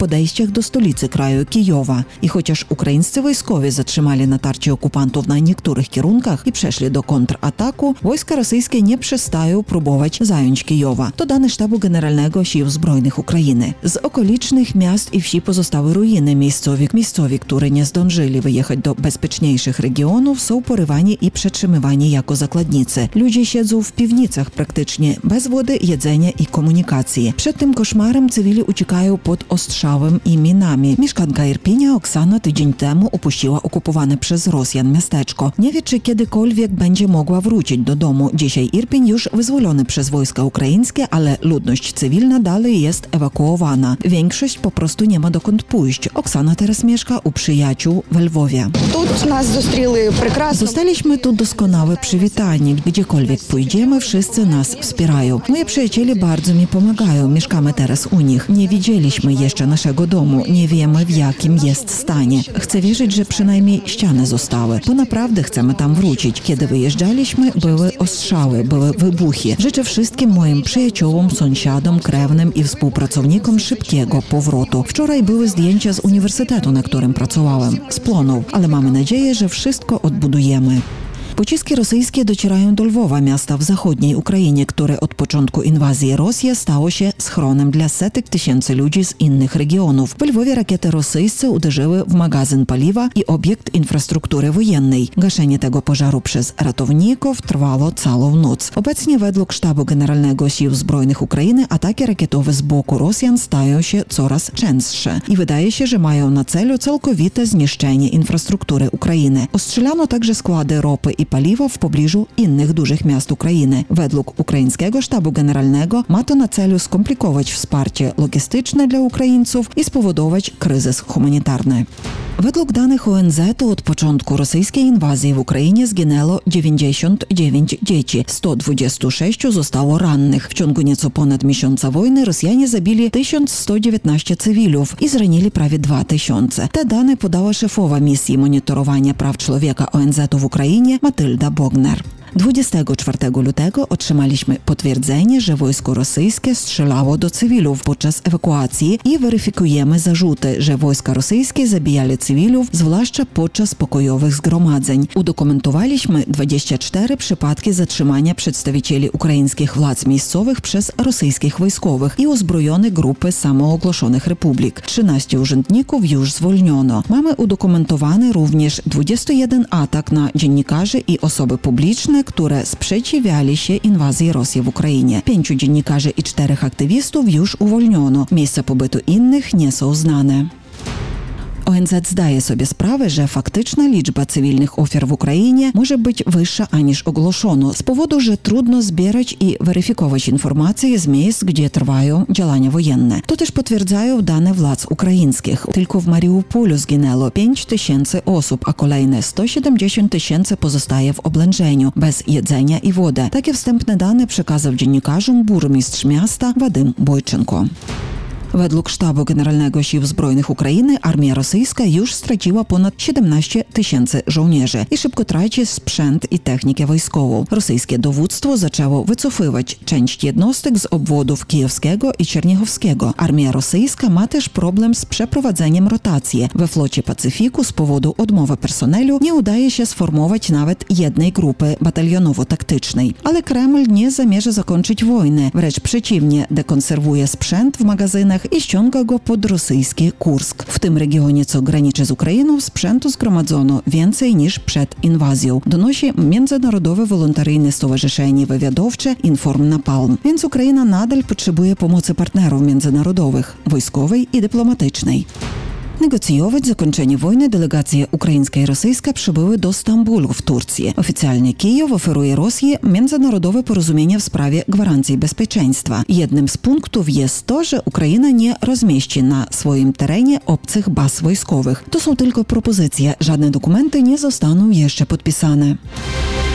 podejściach do stolicy kraju Kijowa. I chociaż ukraińscy wojskowi zatrzymali natarcie okupantów na niektórych kierunkach i przeszli do kontrataku, wojska rosyjskie nie przestają próbować zająć Kijowa. To dane Sztabu Generalnego Sił Zbrojnych Ukrainy. Z okolicznych miast i wsi pozostały ruiny. Miejscowi, które nie zdążyli wyjechać do bezpieczniejszych regionów, są porywani i przetrzymywani jako zakładnicy. Ludzie siedzą w piwnicach praktycznie bez wody, jedzenia i komunikacji. Przed tym koszmarem cywili uciekają pod ostrzałem i minami. Mieszkanka Irpinia Oksana tydzień temu opuściła okupowane przez Rosjan miasteczko. Nie wie, czy kiedykolwiek będzie mogła wrócić do domu. Dzisiaj Irpień już wyzwolony przez wojska ukraińskie, ale ludność cywilna dalej jest ewakuowana. Większość po prostu nie ma dokąd pójść. Oksana teraz mieszka u przyjaciół we Lwowie. Zostaliśmy tu doskonale przywitani. Gdziekolwiek pójdziemy, wszyscy nas wspierają. Moi przyjaciele bardzo mi pomagają. Mieszkamy teraz u nich. Nie widzieliśmy jeszcze naszego domu. Nie wiemy, w jakim jest stanie. Chcę wierzyć, że przynajmniej ściany zostały. To naprawdę chcemy tam wrócić. Kiedy wyjeżdżaliśmy, były ostrzały, były wybuchy. Życzę wszystkim moim przyjaciołom, sąsiadom, krewnym i współpracownikom szybkiego powrotu. Wczoraj były zdjęcia z uniwersytetu, na którym pracowałem. Splonął, ale mamy nadzieję, że wszystko odbudujemy. Pociski rosyjskie docierają do Lwowa, miasta w zachodniej Ukrainie, które od początku inwazji Rosji stało się schronem dla setek tysięcy ludzi z innych regionów. W Lwowie rakiety rosyjskie uderzyły w magazyn paliwa i obiekt infrastruktury wojennej. Gaszenie tego pożaru przez ratowników trwało całą noc. Obecnie według Sztabu Generalnego Sił Zbrojnych Ukrainy ataki rakietowe z boku Rosjan stają się coraz częstsze i wydaje się, że mają na celu całkowite zniszczenie infrastruktury Ukrainy. Ostrzelano także składy ropy i paliwa w pobliżu innych dużych miast Ukrainy. Według ukraińskiego Sztabu Generalnego ma to na celu skomplikować wsparcie logistyczne dla Ukraińców i spowodować kryzys humanitarny. Według danych ONZ-u od początku rosyjskiej inwazji w Ukrainie zginęło 99 dzieci, 126 zostało rannych. W ciągu nieco ponad miesiąca wojny Rosjanie zabili 1119 cywilów i zranili prawie 2000. Te dane podała szefowa misji monitorowania praw człowieka ONZ-u w Ukrainie Matylda Bogner. 24 lutego otrzymaliśmy potwierdzenie, że wojsko rosyjskie strzelało do cywilów podczas ewakuacji i weryfikujemy zarzuty, że wojska rosyjskie zabijali cywilów, zwłaszcza podczas pokojowych zgromadzeń. Udokumentowaliśmy 24 przypadki zatrzymania przedstawicieli ukraińskich władz miejscowych przez rosyjskich wojskowych i uzbrojone grupy samoogłoszonych republik. 13 urzędników już zwolniono. Mamy udokumentowany również 21 atak na dziennikarzy i osoby publiczne, które sprzeciwiali się inwazji Rosji w Ukrainie. 5 dziennikarzy i 4 aktywistów już uwolniono. Miejsca pobytu innych nie są znane. ONZ zdaje sobie sprawę, że faktyczna liczba cywilnych ofiar w Ukrainie może być wyższa aniż ogłoszono, z powodu, że trudno zbierać i weryfikować informacje z miejsc, gdzie trwają działania wojenne. To też potwierdzają dane władz ukraińskich. Tylko w Mariupolu zginęło 5000 osób, a kolejne 170 000 pozostaje w oblężeniu, bez jedzenia i wody. Takie wstępne dane przekazał dziennikarzom burmistrz miasta Wadym Bojczenko. Według Sztabu Generalnego Sił Zbrojnych Ukrainy armia rosyjska już straciła ponad 17 000 żołnierzy i szybko traci sprzęt i technikę wojskową. Rosyjskie dowództwo zaczęło wycofywać część jednostek z obwodów kijowskiego i czernichowskiego. Armia rosyjska ma też problem z przeprowadzeniem rotacji. We flocie Pacyfiku z powodu odmowy personelu nie udaje się sformować nawet jednej grupy batalionowo-taktycznej. Ale Kreml nie zamierza zakończyć wojny. Wręcz przeciwnie, dekonserwuje sprzęt w magazynach i ściąga go pod rosyjski Kursk. W tym regionie, co graniczy z Ukrainą, sprzętu zgromadzono więcej niż przed inwazją. Donosi Międzynarodowe Wolontaryjne Stowarzyszenie Wywiadowcze Inform Napalm. Więc Ukraina nadal potrzebuje pomocy partnerów międzynarodowych, wojskowej i dyplomatycznej. Negocjować zakończenie wojny delegacje ukraińska i rosyjska przybyły do Stambułu w Turcji. Oficjalnie Kijów oferuje Rosji międzynarodowe porozumienie w sprawie gwarancji bezpieczeństwa. Jednym z punktów jest to, że Ukraina nie rozmieści na swoim terenie obcych baz wojskowych. To są tylko propozycje, żadne dokumenty nie zostaną jeszcze podpisane.